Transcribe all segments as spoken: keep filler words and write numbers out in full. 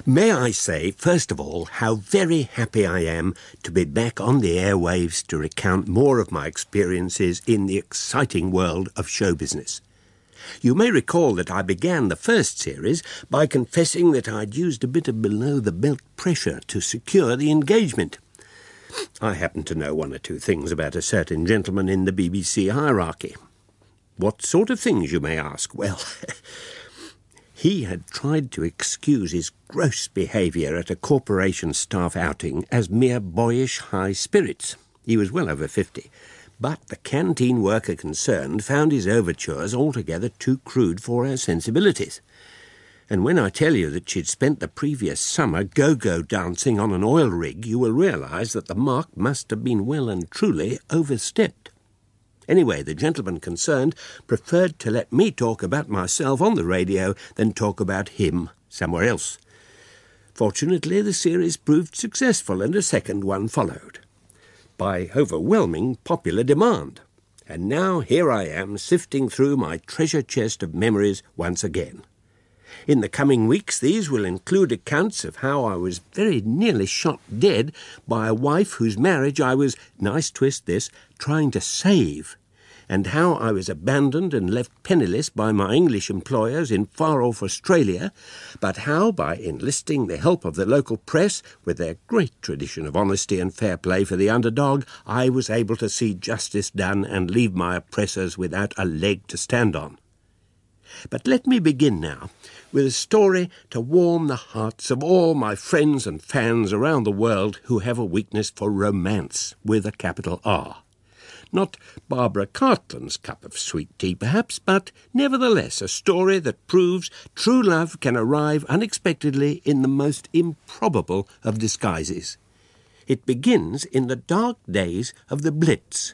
May I say, first of all, how very happy I am to be back on the airwaves to recount more of my experiences in the exciting world of show business. You may recall that I began the first series by confessing that I'd used a bit of below-the-belt pressure to secure the engagement. I happen to know one or two things about a certain gentleman in the B B C hierarchy. What sort of things, you may ask? Well, he had tried to excuse his gross behaviour at a corporation staff outing as mere boyish high spirits. He was well over fifty. But the canteen worker concerned found his overtures altogether too crude for her sensibilities. And when I tell you that she'd spent the previous summer go-go dancing on an oil rig, you will realise that the mark must have been well and truly overstepped. Anyway, the gentleman concerned preferred to let me talk about myself on the radio than talk about him somewhere else. Fortunately, the series proved successful and a second one followed, by overwhelming popular demand. And now here I am sifting through my treasure chest of memories once again. In the coming weeks, these will include accounts of how I was very nearly shot dead by a wife whose marriage I was, nice twist this, trying to save, and how I was abandoned and left penniless by my English employers in far-off Australia, but how, by enlisting the help of the local press, with their great tradition of honesty and fair play for the underdog, I was able to see justice done and leave my oppressors without a leg to stand on. But let me begin now with a story to warm the hearts of all my friends and fans around the world who have a weakness for romance with a capital R. Not Barbara Cartland's cup of sweet tea, perhaps, but nevertheless a story that proves true love can arrive unexpectedly in the most improbable of disguises. It begins in the dark days of the Blitz.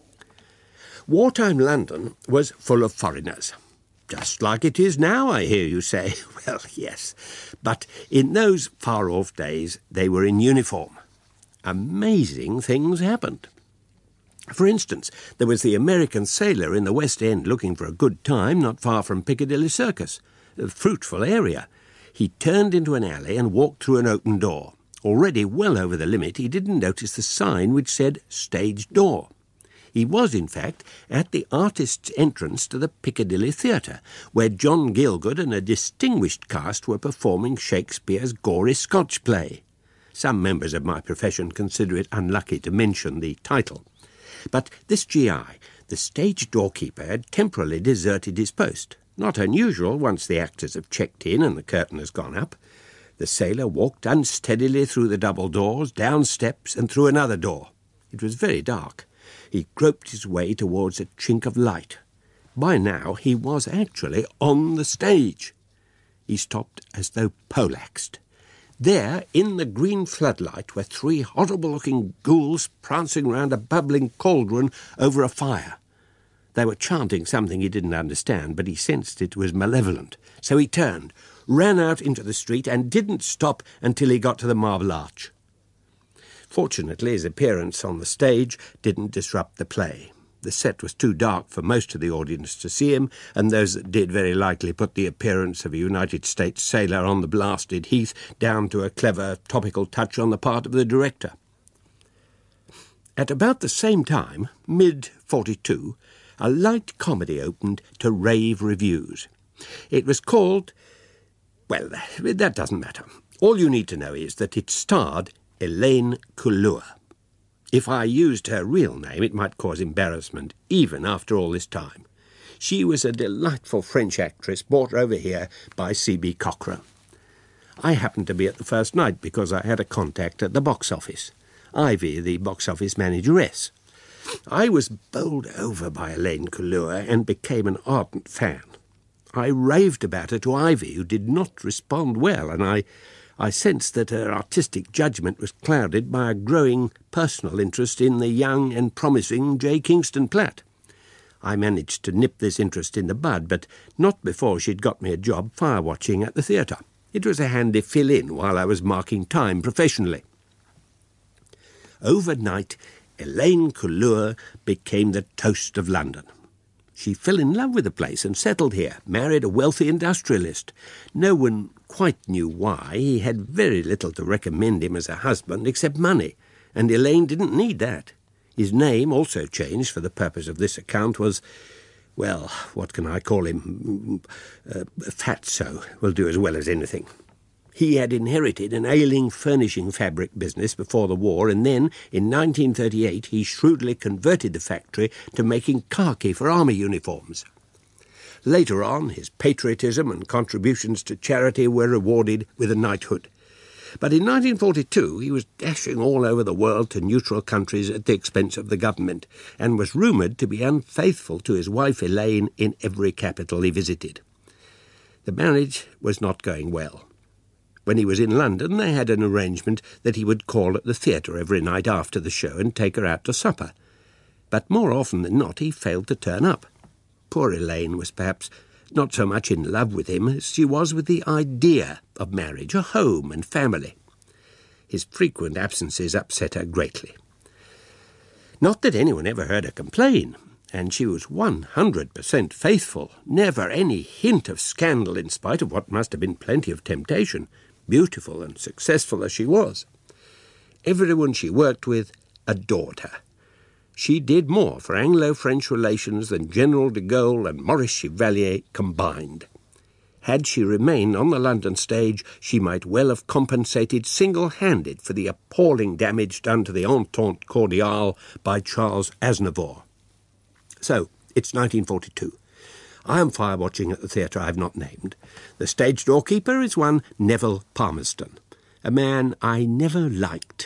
Wartime London was full of foreigners. Just like it is now, I hear you say. Well, yes, but in those far-off days they were in uniform. Amazing things happened. For instance, there was the American sailor in the West End looking for a good time not far from Piccadilly Circus, a fruitful area. He turned into an alley and walked through an open door. Already well over the limit, he didn't notice the sign which said stage door. He was, in fact, at the artist's entrance to the Piccadilly Theatre, where John Gielgud and a distinguished cast were performing Shakespeare's gory Scotch play. Some members of my profession consider it unlucky to mention the title. But this G I, the stage doorkeeper, had temporarily deserted his post. Not unusual once the actors have checked in and the curtain has gone up. The sailor walked unsteadily through the double doors, down steps and through another door. It was very dark. He groped his way towards a chink of light. By now he was actually on the stage. He stopped as though poleaxed. There, in the green floodlight, were three horrible-looking ghouls prancing round a bubbling cauldron over a fire. They were chanting something he didn't understand, but he sensed it was malevolent. So he turned, ran out into the street, and didn't stop until he got to the Marble Arch. Fortunately, his appearance on the stage didn't disrupt the play. The set was too dark for most of the audience to see him, and those that did very likely put the appearance of a United States sailor on the blasted heath down to a clever topical touch on the part of the director. At about the same time, mid forty-two, a light comedy opened to rave reviews. It was called... well, that doesn't matter. All you need to know is that it starred Elaine Coulour. If I used her real name, it might cause embarrassment, even after all this time. She was a delightful French actress brought over here by C B Cochrane. I happened to be at the first night because I had a contact at the box office. Ivy, the box office manageress. I was bowled over by Elaine Coulour and became an ardent fan. I raved about her to Ivy, who did not respond well, and I... I sensed that her artistic judgment was clouded by a growing personal interest in the young and promising J. Kingston Platt. I managed to nip this interest in the bud, but not before she'd got me a job fire-watching at the theatre. It was a handy fill-in while I was marking time professionally. Overnight, Elaine Coulour became the toast of London. She fell in love with the place and settled here, married a wealthy industrialist. No one quite knew why. He had very little to recommend him as a husband except money, and Elaine didn't need that. His name, also changed for the purpose of this account, was, well, what can I call him? Uh, Fatso will do as well as anything. He had inherited an ailing furnishing fabric business before the war, and then, in nineteen thirty-eight, he shrewdly converted the factory to making khaki for army uniforms. Later on, his patriotism and contributions to charity were rewarded with a knighthood. But in nineteen forty-two, he was dashing all over the world to neutral countries at the expense of the government, and was rumoured to be unfaithful to his wife Elaine in every capital he visited. The marriage was not going well. When he was in London, they had an arrangement that he would call at the theatre every night after the show and take her out to supper. But more often than not, he failed to turn up. Poor Elaine was perhaps not so much in love with him as she was with the idea of marriage, a home and family. His frequent absences upset her greatly. Not that anyone ever heard her complain, and she was one hundred percent faithful, never any hint of scandal in spite of what must have been plenty of temptation, beautiful and successful as she was. Everyone she worked with adored her. She did more for Anglo-French relations than General de Gaulle and Maurice Chevalier combined. Had she remained on the London stage, she might well have compensated single-handed for the appalling damage done to the Entente Cordiale by Charles Aznavour. So, it's nineteen forty-two. I am fire-watching at the theatre I have not named. The stage doorkeeper is one Neville Palmerston, a man I never liked.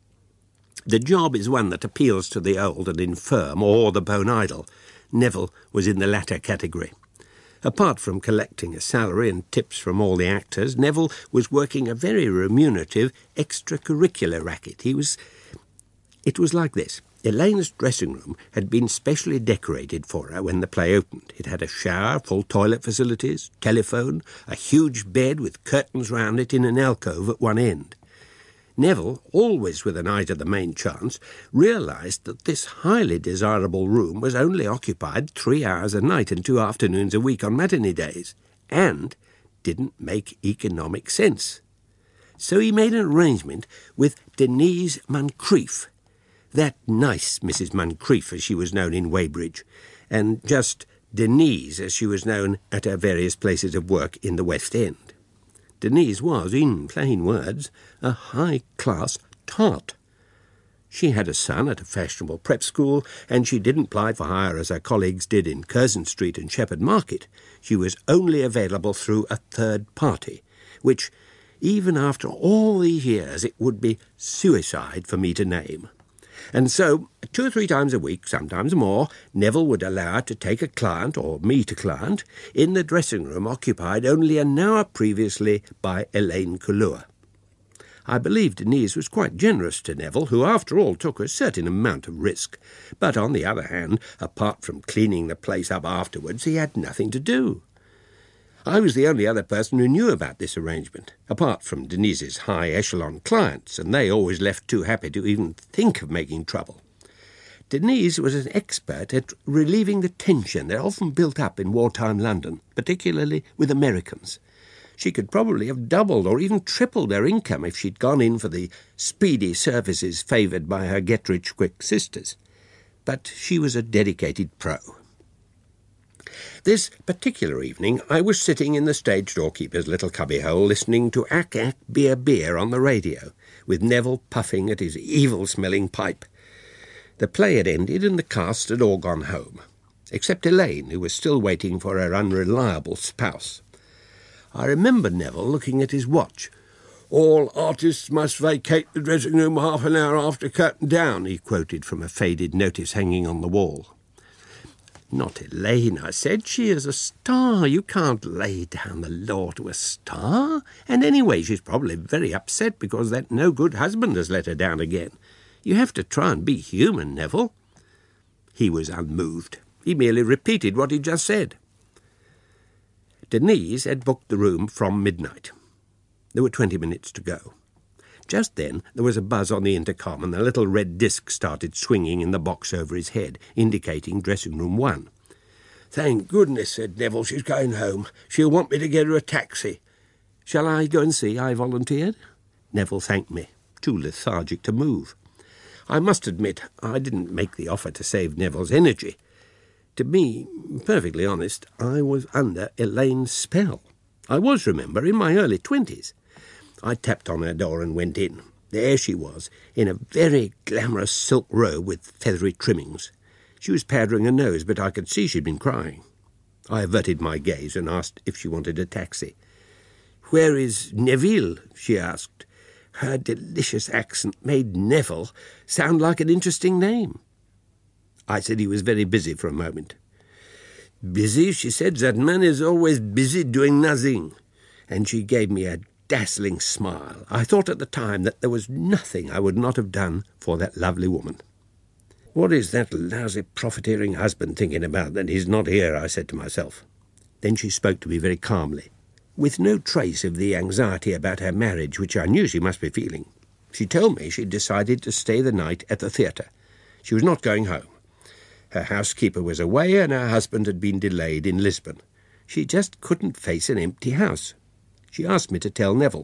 The job is one that appeals to the old and infirm or the bone idle. Neville was in the latter category. Apart from collecting a salary and tips from all the actors, Neville was working a very remunerative extracurricular racket. He was... It was like this. Elaine's dressing room had been specially decorated for her when the play opened. It had a shower, full toilet facilities, telephone, a huge bed with curtains round it in an alcove at one end. Neville, always with an eye to the main chance, realised that this highly desirable room was only occupied three hours a night and two afternoons a week on matinee days, and didn't make economic sense. So he made an arrangement with Denise Moncrief, that nice Missus Moncrief, as she was known in Weybridge, and just Denise, as she was known at her various places of work in the West End. Denise was, in plain words, a high-class tart. She had a son at a fashionable prep school, and she didn't ply for hire as her colleagues did in Curzon Street and Shepherd Market. She was only available through a third party, which, even after all these years, it would be suicide for me to name. And so, two or three times a week, sometimes more, Neville would allow her to take a client, or meet a client, in the dressing room occupied only an hour previously by Elaine Kulua. I believe Denise was quite generous to Neville, who after all took a certain amount of risk. But on the other hand, apart from cleaning the place up afterwards, he had nothing to do. I was the only other person who knew about this arrangement, apart from Denise's high-echelon clients, and they always left too happy to even think of making trouble. Denise was an expert at relieving the tension that often built up in wartime London, particularly with Americans. She could probably have doubled or even tripled their income if she'd gone in for the speedy services favoured by her get-rich-quick sisters. But she was a dedicated pro. This particular evening I was sitting in the stage doorkeeper's little cubbyhole listening to Ack Ack Beer Beer on the radio, with Neville puffing at his evil-smelling pipe. The play had ended and the cast had all gone home, except Elaine, who was still waiting for her unreliable spouse. I remember Neville looking at his watch. "All artists must vacate the dressing room half an hour after curtain down," he quoted from a faded notice hanging on the wall. "Not Elaine," I said. "She is a star. You can't lay down the law to a star. And anyway, she's probably very upset because that no-good husband has let her down again. You have to try and be human, Neville." He was unmoved. He merely repeated what he'd just said. Denise had booked the room from midnight. There were twenty minutes to go. Just then there was a buzz on the intercom and the little red disc started swinging in the box over his head, indicating dressing room one. "Thank goodness," said Neville, "she's going home. She'll want me to get her a taxi." "Shall I go and see?" I volunteered. Neville thanked me, too lethargic to move. I must admit I didn't make the offer to save Neville's energy. To be perfectly honest, I was under Elaine's spell. I was, remember, in my early twenties. I tapped on her door and went in. There she was, in a very glamorous silk robe with feathery trimmings. She was powdering her nose, but I could see she'd been crying. I averted my gaze and asked if she wanted a taxi. "Where is Neville?" she asked. Her delicious accent made Neville sound like an interesting name. I said he was very busy for a moment. "Busy?" she said. "That man is always busy doing nothing." And she gave me a dazzling smile. I thought at the time that there was nothing I would not have done for that lovely woman. "What is that lousy profiteering husband thinking about that he's not here?" I said to myself. Then she spoke to me very calmly, with no trace of the anxiety about her marriage which I knew she must be feeling. She told me she'd decided to stay the night at the theatre. She was not going home. Her housekeeper was away and her husband had been delayed in Lisbon. She just couldn't face an empty house. She asked me to tell Neville.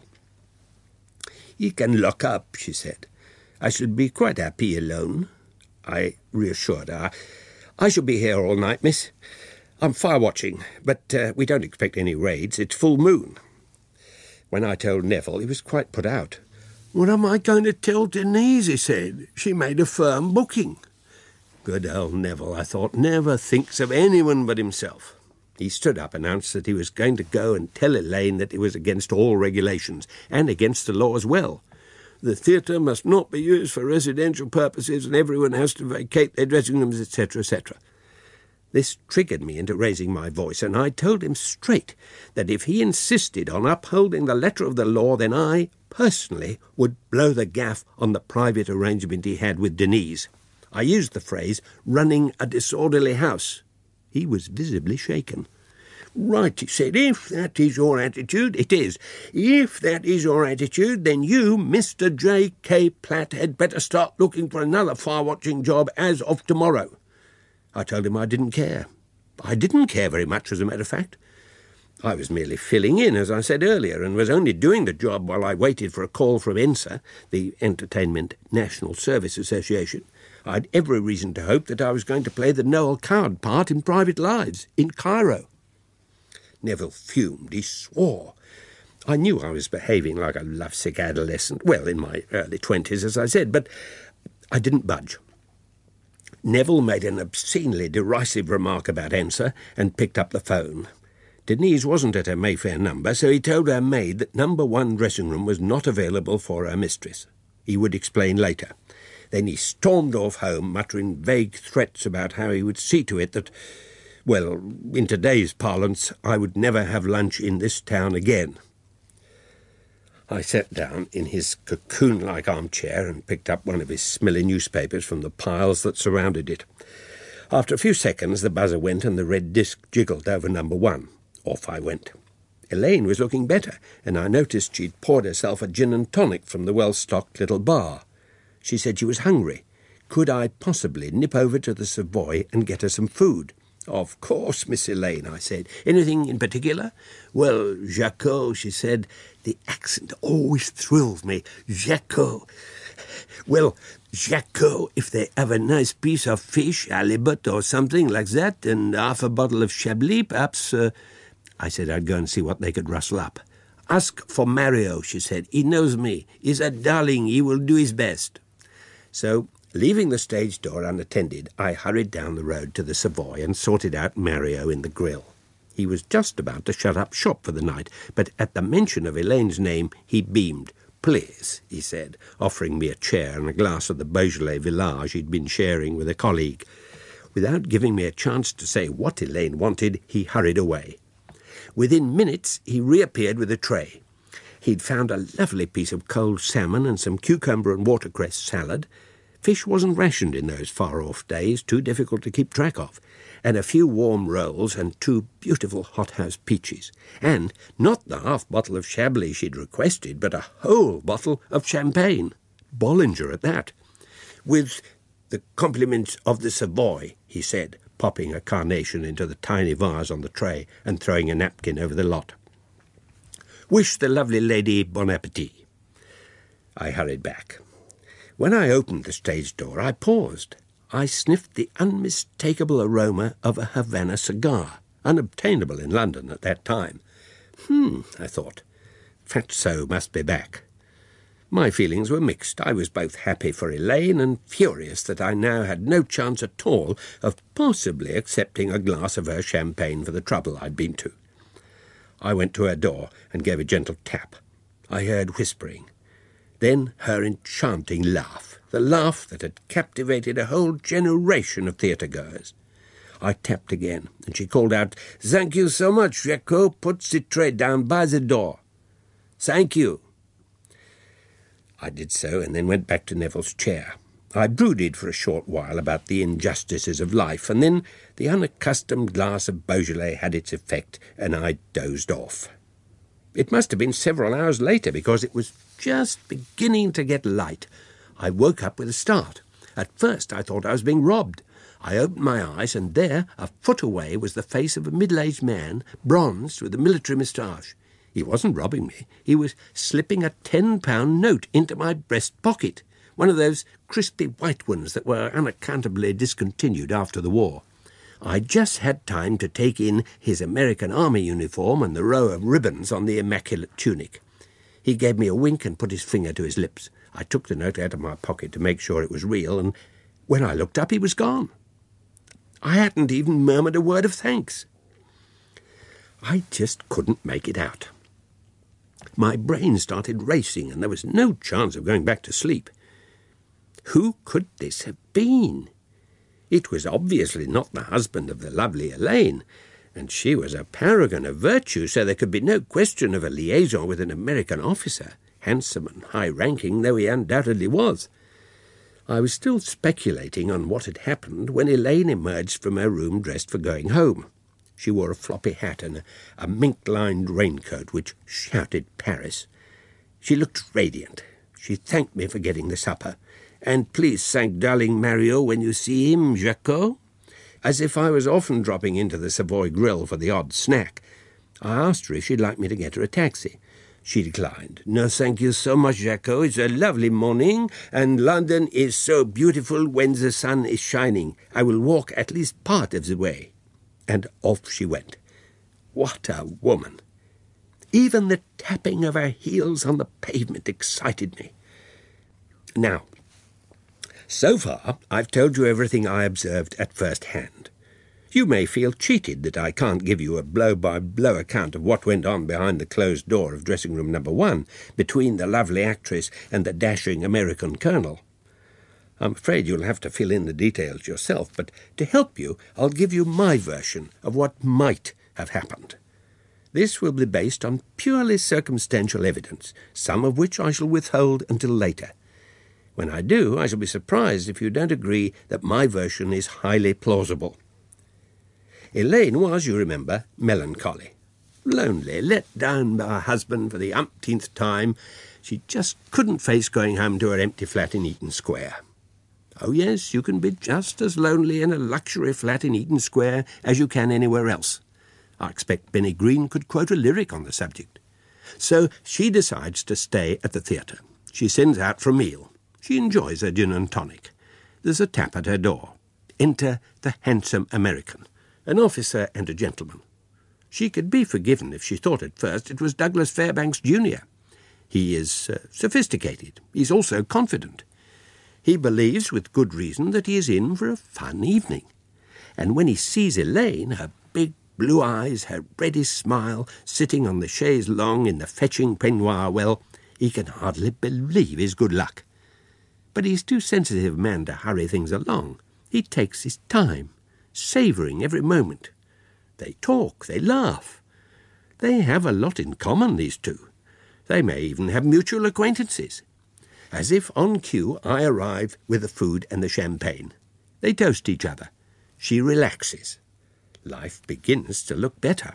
"He can lock up," she said. "I shall be quite happy alone." I reassured her. "I shall be here all night, miss. I'm fire-watching, but uh, we don't expect any raids. It's full moon." When I told Neville, he was quite put out. "What am I going to tell Denise?" he said. "She made a firm booking." Good old Neville, I thought, never thinks of anyone but himself. He stood up, announced that he was going to go and tell Elaine that it was against all regulations, and against the law as well. The theatre must not be used for residential purposes, and everyone has to vacate their dressing rooms, et cetera, et cetera. This triggered me into raising my voice, and I told him straight that if he insisted on upholding the letter of the law, then I, personally, would blow the gaff on the private arrangement he had with Denise. I used the phrase, running a disorderly house. He was visibly shaken. "Right," he said, "if that is your attitude, it is. If that is your attitude, then you, Mister J K Platt, had better start looking for another fire-watching job as of tomorrow." I told him I didn't care. I didn't care very much, as a matter of fact. I was merely filling in, as I said earlier, and was only doing the job while I waited for a call from ENSA, the Entertainment National Service Association. I had every reason to hope that I was going to play the Noel Coward part in Private Lives, in Cairo. Neville fumed. He swore. I knew I was behaving like a lovesick adolescent, well, in my early twenties, as I said, but I didn't budge. Neville made an obscenely derisive remark about ENSA and picked up the phone. Denise wasn't at her Mayfair number, so he told her maid that number one dressing room was not available for her mistress. He would explain later. Then he stormed off home, muttering vague threats about how he would see to it that, well, in today's parlance, I would never have lunch in this town again. I sat down in his cocoon-like armchair and picked up one of his smelly newspapers from the piles that surrounded it. After a few seconds, the buzzer went and the red disc jiggled over number one. Off I went. Elaine was looking better, and I noticed she'd poured herself a gin and tonic from the well-stocked little bar. She said she was hungry. Could I possibly nip over to the Savoy and get her some food? "Of course, Miss Elaine," I said. "Anything in particular?" "Well, Jacot," she said. The accent always thrills me. Jacot. "Well, Jacot, if they have a nice piece of fish, halibut or something like that, and half a bottle of Chablis, perhaps..." Uh... I said I'd go and see what they could rustle up. "Ask for Mario," she said. "He knows me. He's a darling. He will do his best." So, leaving the stage door unattended, I hurried down the road to the Savoy and sorted out Mario in the grill. He was just about to shut up shop for the night, but at the mention of Elaine's name he beamed. "Please," he said, offering me a chair and a glass of the Beaujolais Village he'd been sharing with a colleague. Without giving me a chance to say what Elaine wanted, he hurried away. Within minutes he reappeared with a tray. He'd found a lovely piece of cold salmon and some cucumber and watercress salad. Fish wasn't rationed in those far-off days, too difficult to keep track of, and a few warm rolls and two beautiful hothouse peaches, and not the half bottle of Chablis she'd requested, but a whole bottle of champagne, Bollinger at that. "With the compliments of the Savoy," he said, popping a carnation into the tiny vase on the tray and throwing a napkin over the lot. "Wish the lovely lady bon appétit." I hurried back. When I opened the stage door, I paused. I sniffed the unmistakable aroma of a Havana cigar, unobtainable in London at that time. Hmm, I thought. Fatso must be back. My feelings were mixed. I was both happy for Elaine and furious that I now had no chance at all of possibly accepting a glass of her champagne for the trouble I'd been to. I went to her door and gave a gentle tap. I heard whispering. Then her enchanting laugh, the laugh that had captivated a whole generation of theatre-goers. I tapped again, and she called out, "Thank you so much, Jacques. Put the tray down by the door." "Thank you." I did so, and then went back to Neville's chair. I brooded for a short while about the injustices of life, and then the unaccustomed glass of Beaujolais had its effect, and I dozed off. It must have been several hours later, because it was just beginning to get light. I woke up with a start. At first I thought I was being robbed. I opened my eyes, and there, a foot away, was the face of a middle-aged man, bronzed with a military moustache. He wasn't robbing me. He was slipping a ten-pound note into my breast pocket, one of those crispy white ones that were unaccountably discontinued after the war. I just had time to take in his American Army uniform and the row of ribbons on the immaculate tunic. He gave me a wink and put his finger to his lips. I took the note out of my pocket to make sure it was real, and when I looked up, he was gone. I hadn't even murmured a word of thanks. I just couldn't make it out. My brain started racing, and there was no chance of going back to sleep. Who could this have been? It was obviously not the husband of the lovely Elaine, and she was a paragon of virtue, so there could be no question of a liaison with an American officer, handsome and high-ranking though he undoubtedly was. I was still speculating on what had happened when Elaine emerged from her room dressed for going home. She wore a floppy hat and a, a mink-lined raincoat which shouted Paris. She looked radiant. She thanked me for getting the supper. "And please thank darling Mario when you see him, Jacques." As if I was often dropping into the Savoy Grill for the odd snack. I asked her if she'd like me to get her a taxi. She declined. "No, thank you so much, Jacques. It's a lovely morning, and London is so beautiful when the sun is shining. I will walk at least part of the way." And off she went. What a woman! Even the tapping of her heels on the pavement excited me. Now, so far I've told you everything I observed at first hand. You may feel cheated that I can't give you a blow-by-blow account of what went on behind the closed door of dressing-room number one, between the lovely actress and the dashing American colonel. I'm afraid you'll have to fill in the details yourself, but to help you, I'll give you my version of what might have happened. This will be based on purely circumstantial evidence, some of which I shall withhold until later. When I do, I shall be surprised if you don't agree that my version is highly plausible. Elaine was, you remember, melancholy. Lonely, let down by her husband for the umpteenth time. She just couldn't face going home to her empty flat in Eaton Square. Oh yes, you can be just as lonely in a luxury flat in Eaton Square as you can anywhere else. I expect Benny Green could quote a lyric on the subject. So she decides to stay at the theatre. She sends out for a meal. She enjoys her gin and tonic. There's a tap at her door. Enter the handsome American, an officer and a gentleman. She could be forgiven if she thought at first it was Douglas Fairbanks Junior He is uh, sophisticated. He's also confident. He believes, with good reason, that he is in for a fun evening. And when he sees Elaine, her big blue eyes, her reddish smile, sitting on the chaise longue in the fetching peignoir, well, he can hardly believe his good luck. But he's too sensitive a man to hurry things along. He takes his time, savouring every moment. They talk, they laugh. They have a lot in common, these two. They may even have mutual acquaintances. As if on cue, I arrive with the food and the champagne. They toast each other. She relaxes. Life begins to look better.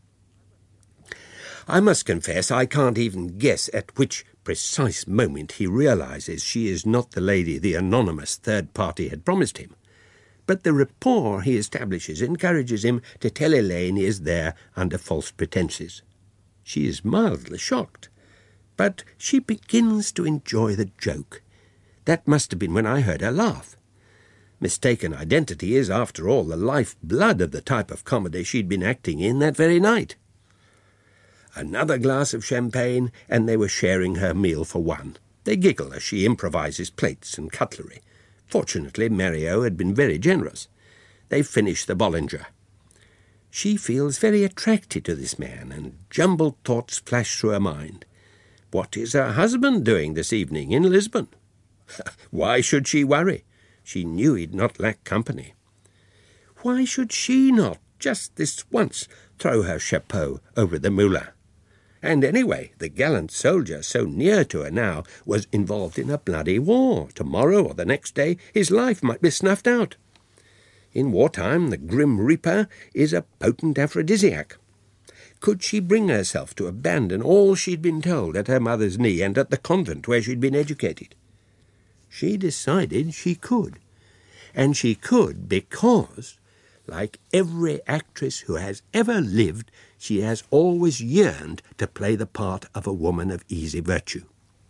I must confess I can't even guess at which precise moment he realizes she is not the lady the anonymous third party had promised him. but the rapport he establishes encourages him to tell Elaine he is there under false pretences. She is mildly shocked, but she begins to enjoy the joke. That must have been when I heard her laugh. Mistaken identity is, after all, the life-blood of the type of comedy she'd been acting in that very night. Another glass of champagne, and they were sharing her meal for one. They giggle as she improvises plates and cutlery. Fortunately, Mario had been very generous. They finish the Bollinger. She feels very attracted to this man, and jumbled thoughts flash through her mind. What is her husband doing this evening in Lisbon? Why should she worry? She knew he'd not lack company. Why should she not, just this once, throw her chapeau over the Moulin? And anyway, the gallant soldier, so near to her now, was involved in a bloody war. Tomorrow or the next day his life might be snuffed out. In wartime, the Grim Reaper is a potent aphrodisiac. Could she bring herself to abandon all she'd been told at her mother's knee and at the convent where she'd been educated? She decided she could. And she could because, like every actress who has ever lived, she has always yearned to play the part of a woman of easy virtue.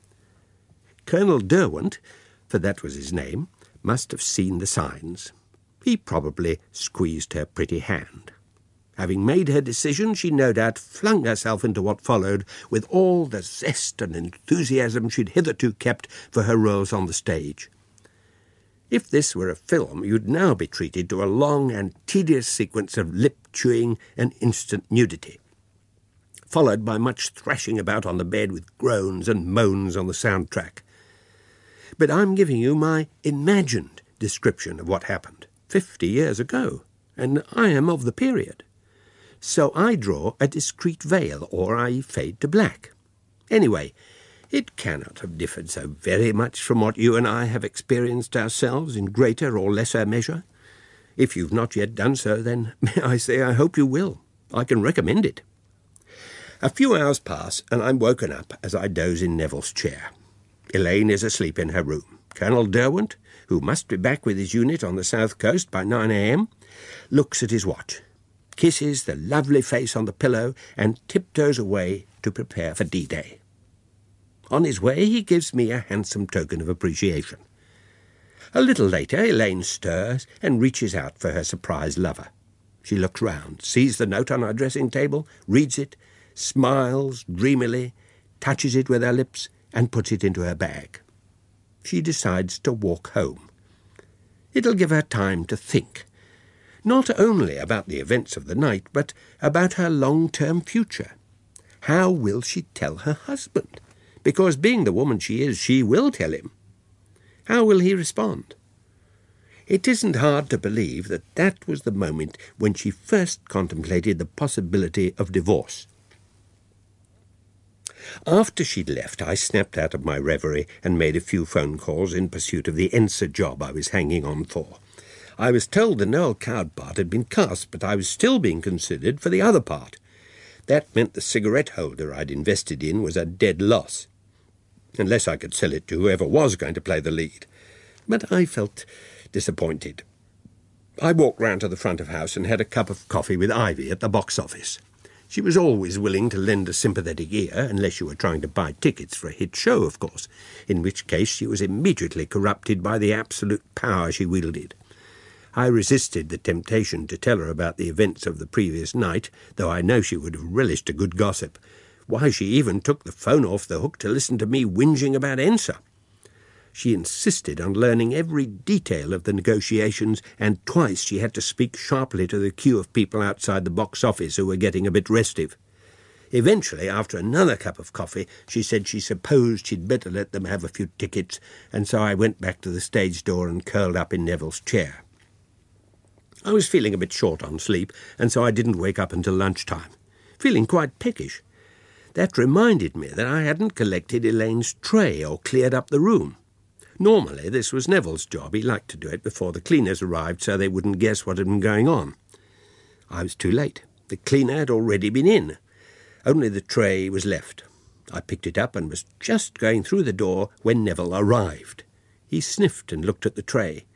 Colonel Derwent, for that was his name, must have seen the signs. He probably squeezed her pretty hand. Having made her decision, she no doubt flung herself into what followed with all the zest and enthusiasm she'd hitherto kept for her roles on the stage. If this were a film, you'd now be treated to a long and tedious sequence of lip-chewing and instant nudity, followed by much thrashing about on the bed with groans and moans on the soundtrack. But I'm giving you my imagined description of what happened fifty years ago, and I am of the period. So I draw a discreet veil, or I fade to black. Anyway, it cannot have differed so very much from what you and I have experienced ourselves in greater or lesser measure. If you've not yet done so, then may I say I hope you will. I can recommend it. A few hours pass, and I'm woken up as I doze in Neville's chair. Elaine is asleep in her room. Colonel Derwent, who must be back with his unit on the south coast by nine a.m., looks at his watch, kisses the lovely face on the pillow, and tiptoes away to prepare for D-Day. On his way, he gives me a handsome token of appreciation. A little later, Elaine stirs and reaches out for her surprised lover. She looks round, sees the note on our dressing table, reads it, smiles dreamily, touches it with her lips, and puts it into her bag. She decides to walk home. It'll give her time to think, not only about the events of the night, but about her long-term future. How will she tell her husband? Because, being the woman she is, she will tell him. How will he respond? It isn't hard to believe that that was the moment when she first contemplated the possibility of divorce. After she'd left, I snapped out of my reverie and made a few phone calls in pursuit of the Ensa job I was hanging on for. I was told the Noel Coward part had been cast, but I was still being considered for the other part. That meant the cigarette holder I'd invested in was a dead loss, unless I could sell it to whoever was going to play the lead. But I felt disappointed. I walked round to the front of house and had a cup of coffee with Ivy at the box office. She was always willing to lend a sympathetic ear, unless you were trying to buy tickets for a hit show, of course, in which case she was immediately corrupted by the absolute power she wielded. I resisted the temptation to tell her about the events of the previous night, though I know she would have relished a good gossip. Why, she even took the phone off the hook to listen to me whinging about Ensa. She insisted on learning every detail of the negotiations, and twice she had to speak sharply to the queue of people outside the box office who were getting a bit restive. Eventually, after another cup of coffee, she said she supposed she'd better let them have a few tickets, and so I went back to the stage door and curled up in Neville's chair. I was feeling a bit short on sleep, and so I didn't wake up until lunchtime, feeling quite peckish. That reminded me that I hadn't collected Elaine's tray or cleared up the room. Normally, this was Neville's job. He liked to do it before the cleaners arrived so they wouldn't guess what had been going on. I was too late. The cleaner had already been in. Only the tray was left. I picked it up and was just going through the door when Neville arrived. He sniffed and looked at the tray.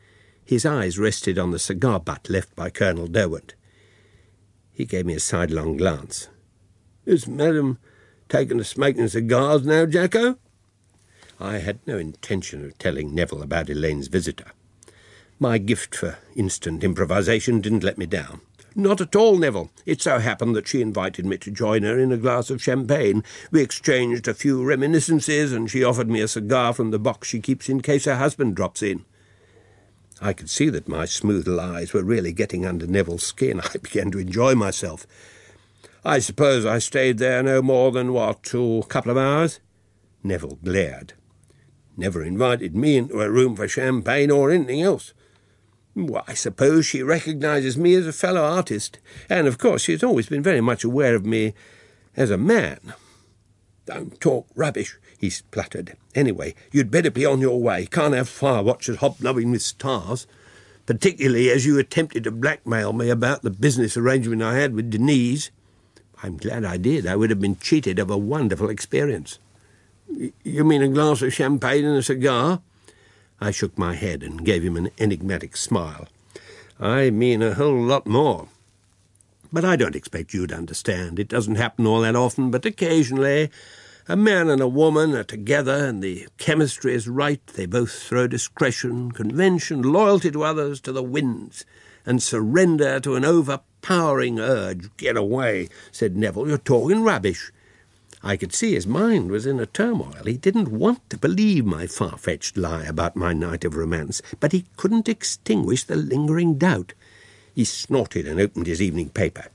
His eyes rested on the cigar butt left by Colonel Derwent. He gave me a sidelong glance. "Is Madam taken to smoking cigars now, Jacko?" I had no intention of telling Neville about Elaine's visitor. My gift for instant improvisation didn't let me down. "Not at all, Neville. It so happened that she invited me to join her in a glass of champagne. We exchanged a few reminiscences, and she offered me a cigar from the box she keeps in case her husband drops in." I could see that my smooth lies were really getting under Neville's skin. I began to enjoy myself. "I suppose I stayed there no more than, what, a couple of hours?" Neville glared. "Never invited me into a room for champagne or anything else." "Well, I suppose she recognises me as a fellow artist, and of course she's always been very much aware of me as a man." "Don't talk rubbish," he spluttered. "Anyway, you'd better be on your way. Can't have fire watchers hobnobbing with stars, particularly as you attempted to blackmail me about the business arrangement I had with Denise." "I'm glad I did. I would have been cheated of a wonderful experience." "You mean a glass of champagne and a cigar?" I shook my head and gave him an enigmatic smile. "I mean a whole lot more. But I don't expect you to understand. It doesn't happen all that often, but occasionally a man and a woman are together and the chemistry is right. They both throw discretion, convention, loyalty to others to the winds, and surrender to an overpowering urge." "Get away," said Neville. "You're talking rubbish." I could see his mind was in a turmoil. He didn't want to believe my far-fetched lie about my night of romance, but he couldn't extinguish the lingering doubt. He snorted and opened his evening paper.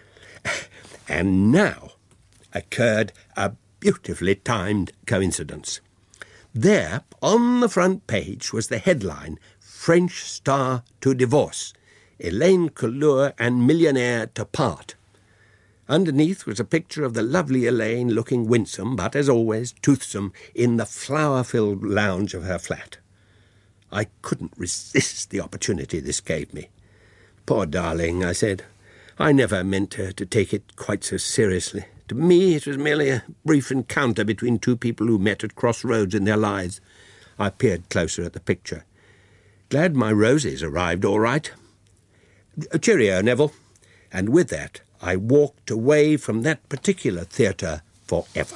And now occurred a beautifully timed coincidence. There, on the front page, was the headline, "French Star to Divorce. Elaine Couture and Millionaire to Part." Underneath was a picture of the lovely Elaine looking winsome, but, as always, toothsome, in the flower-filled lounge of her flat. I couldn't resist the opportunity this gave me. "Poor darling," I said. "I never meant her to take it quite so seriously. To me it was merely a brief encounter between two people who met at crossroads in their lives." I peered closer at the picture. "Glad my roses arrived all right. Cheerio, Neville." And with that I walked away from that particular theatre forever.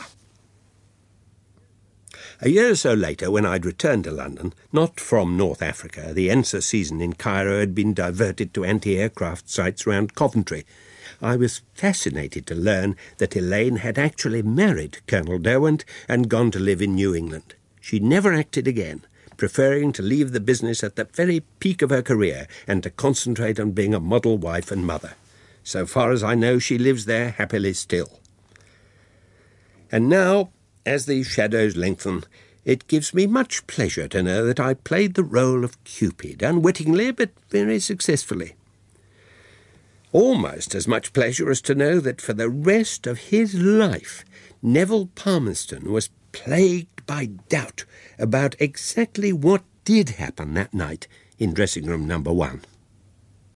A year or so later, when I'd returned to London, not from North Africa, the Ensa season in Cairo had been diverted to anti-aircraft sites round Coventry. I was fascinated to learn that Elaine had actually married Colonel Derwent and gone to live in New England. She never acted again, preferring to leave the business at the very peak of her career and to concentrate on being a model wife and mother. So far as I know, she lives there happily still. And now, as the shadows lengthen, it gives me much pleasure to know that I played the role of Cupid, unwittingly but very successfully. Almost as much pleasure as to know that for the rest of his life, Neville Palmerston was plagued by doubt about exactly what did happen that night in dressing room number one.